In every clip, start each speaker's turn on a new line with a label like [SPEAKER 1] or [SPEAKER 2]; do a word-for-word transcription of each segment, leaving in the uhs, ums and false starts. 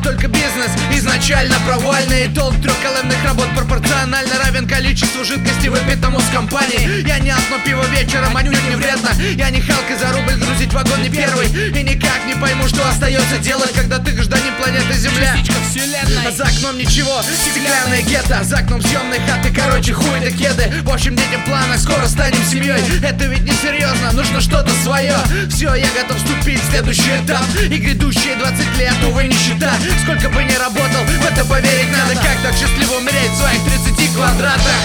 [SPEAKER 1] только бизнес изначально провальный. Толк трех колонных работ пропорционально равен количеству жидкости, выпитому с компанией. Я не одно пиво вечером, отнюдь не вредно. Я не Халк, и за рубль грузить вагон не первый. И никак не пойму, что остается делать, когда ты гражданин планеты Земля. А за окном ничего, стеклянное гетто, за окном съемной хаты, короче, хуй да кеды. В общем, детям в планах, скоро станем семьей. Это ведь не серьезно, нужно что-то свое. Все, я готов вступить в следующий этап. И грядущие двадцать лет, увы, нищета. Сколько бы ни работал, в это поверить надо. Как так счастливо умереть в своих тридцати квадратах?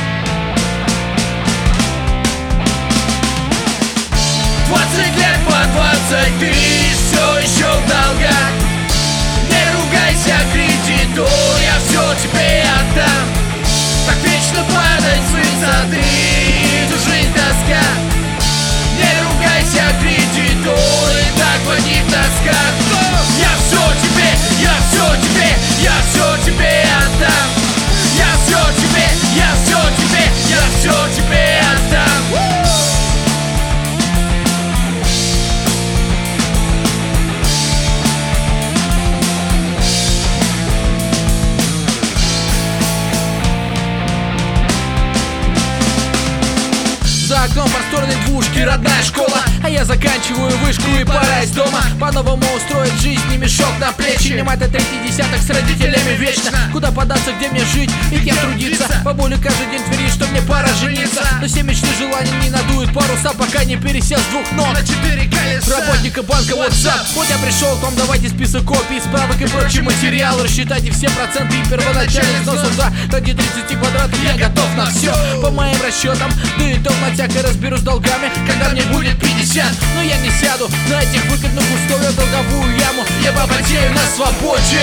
[SPEAKER 1] Двадцать лет по двадцать, ты все еще в долгах. Не ругайся, кредитор, я все тебе отдам. Так вечно падать с высоты, всю жизнь тоска. Не ругайся, кредитор, и так в одних тосках. Я все тебе, я все тебе, я все тебе отдам. Я все тебе, я все тебе, я все тебе отдам. За окном просторной двушки родная школа, а я заканчиваю вышку и пора из дома. По-новому устроить жизнь, не мешок на плечи. Не мать, а третий десяток с родителями вечно. Куда податься, где мне жить и кем трудиться? Бабуля каждый день твердит, что мне пора жениться. Но все мечты, желания не надуют паруса, пока не пересел с двух ног на четыре колеса. Работника банка WhatsApp. Вот я пришел к вам, давайте список копий, справок и прочий материал. Рассчитайте все проценты и первоначальный взнос. Да, ради тридцати квадратов я готов на все. По моим расчетам, да и то на всякой разберусь с долгами, когда мне будет пятьдесят. Но я не сяду на этих выгодных условиях, долговую яму я попотею на свободе.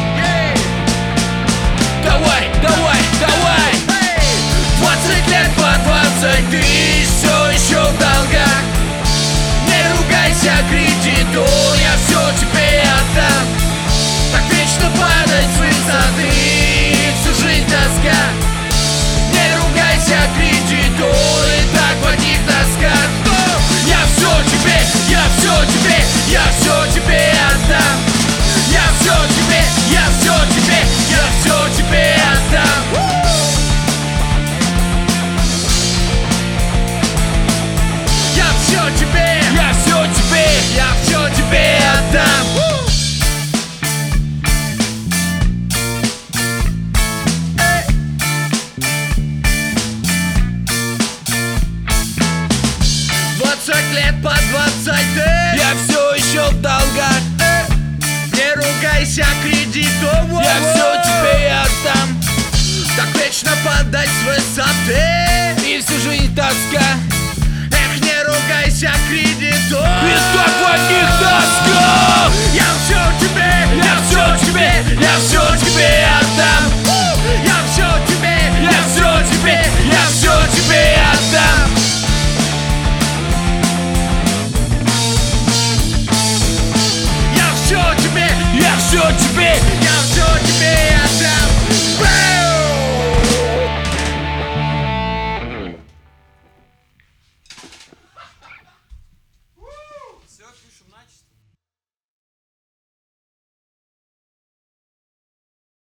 [SPEAKER 1] Давай, давай, давай. Двадцать лет по двадцать, ты все еще в долгах. Не ругайся, кредитор, я все тебе отдам. Так вечно падать с высоты, всю жизнь тоска. Не ругайся, кредитор, и так в одних тосках. Я все тебе, я все тебе, я все тебе отдам. Я все тебе, я все тебе, я все тебе отдам. Я все тебе, я все тебе, я все тебе отдам. Двадцать лет по двадцать, ты, я все еще в долгах. Не ругайся, кредитор, я все тебе отдам. Так вечно падать с высоты и всю жизнь тоска. Эх, не ругайся, кредитор, и так в одних тосках. Я все тебе, я все тебе, я все тебе